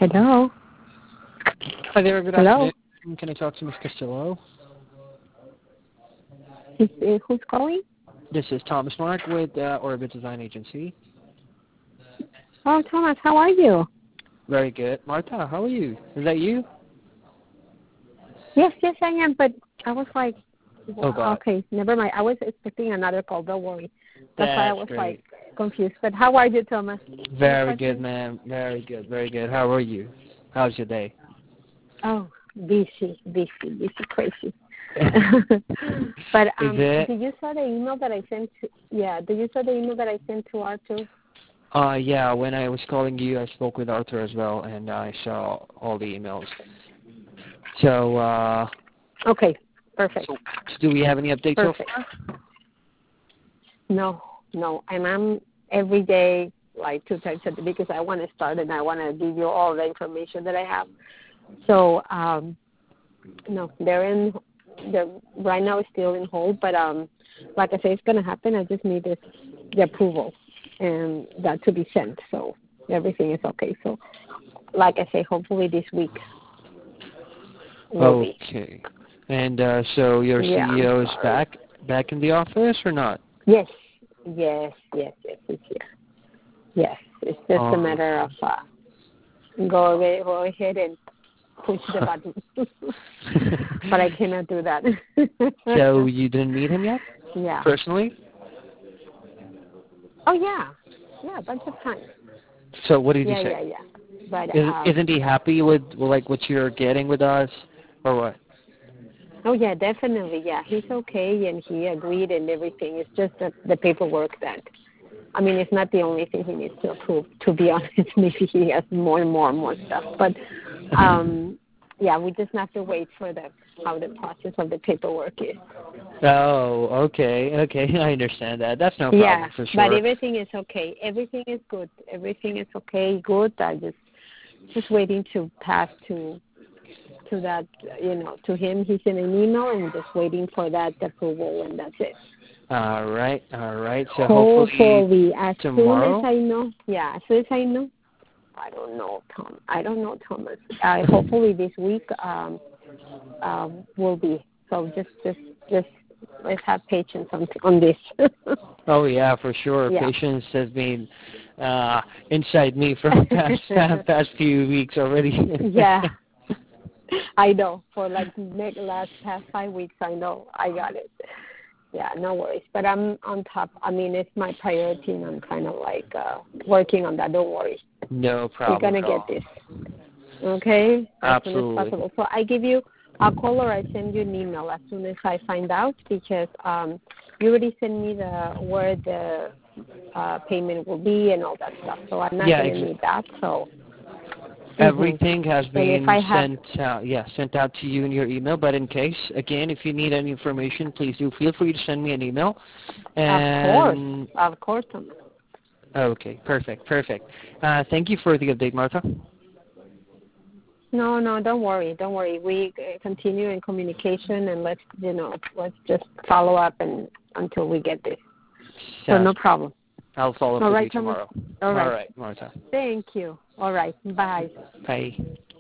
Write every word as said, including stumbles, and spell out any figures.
Hello. Hi there, good Hello. afternoon. Can I talk to Miz Castillo? Is, uh, who's calling? This is Thomas Mark with uh, Orbit Design Agency. Oh, Thomas, how are you? Very good. Martha, how are you? Is that you? Yes, yes, I am. But I was like, Oh, God. okay, never mind. I was expecting another call. Don't worry. That's, That's why I was great. like confused. But how are you, Thomas? Very good, ma'am. Very good, very good. How are you? How's your day? Oh, busy, busy, busy, crazy. But um, Is it? did you saw the email that I sent? To, yeah, did you saw the email that I sent to Arthur? Uh, yeah, when I was calling you, I spoke with Arthur as well, and I saw all the emails. So, uh... Okay, perfect. So, do we have any updates Perfect. so far? No, no. And I'm every day, like two times a day, because I want to start and I want to give you all the information that I have. So, um, no, they're in, they're, right now it's still in hold, but um, like I say, it's going to happen. I just need this, the approval and that to be sent. So everything is okay. So, like I say, hopefully this week will be. Okay. And uh, so your Yeah, C E O I'm is sorry. back back in the office or not? Yes, yes, yes, yes, he's here. Yes, it's just Oh. a matter of uh, go away, go ahead and push the button. But I cannot do that. So you didn't meet him yet? Yeah. Personally? Oh yeah, yeah, a bunch of times. So what did Yeah, he say? yeah, yeah. But Isn't, um, isn't he happy with like what you're getting with us, or what? oh yeah, definitely. Yeah, he's okay, and he agreed and everything. It's just the, the paperwork that. I mean, it's not the only thing he needs to approve. To be honest, maybe he has more and more and more stuff. But um, yeah, we just have to wait for the how the process of the paperwork is. Oh, okay, okay, I understand that. That's no problem Yeah, for sure. but everything is okay. Everything is good. Everything is okay, good. I just just waiting to pass to to that, you know, to him. He sent an email and just waiting for that approval, and that's it. All right, all right. So Hopefully, hopefully as tomorrow. soon as I know, yeah, as soon as I know. I don't know, Tom. I don't know, Thomas. Uh, hopefully this week um, um, will be. So just, just, just let's have patience on on this. Oh yeah, for sure. Yeah. Patience has been uh, inside me for the past past few weeks already. Yeah. I know. For like the last past five weeks, I know I got it. Yeah, no worries. But I'm on top. I mean, it's my priority, and I'm kind of like uh, working on that. Don't worry. No problem. We're gonna get this. Okay, as Absolutely. soon as possible. So I give you a call or I send you an email as soon as I find out, because um, you already sent me the where the uh, payment will be and all that stuff. So I'm not Yeah, gonna exa- need that. So everything mm-hmm. has And if been I have, sent out. Yeah, sent out to you in your email. But in case, again, if you need any information, please do feel free to send me an email. of course, And of course, Thomas. okay, perfect, perfect. Uh, thank you for the update, Martha. No, no, don't worry, don't worry. We uh, continue in communication, and let's, you know, let's just follow up and until we get this. So Sounds no problem. I'll follow up All with right, you Thomas. tomorrow. All right. All right, Martha. Thank you. All right. Bye. Bye.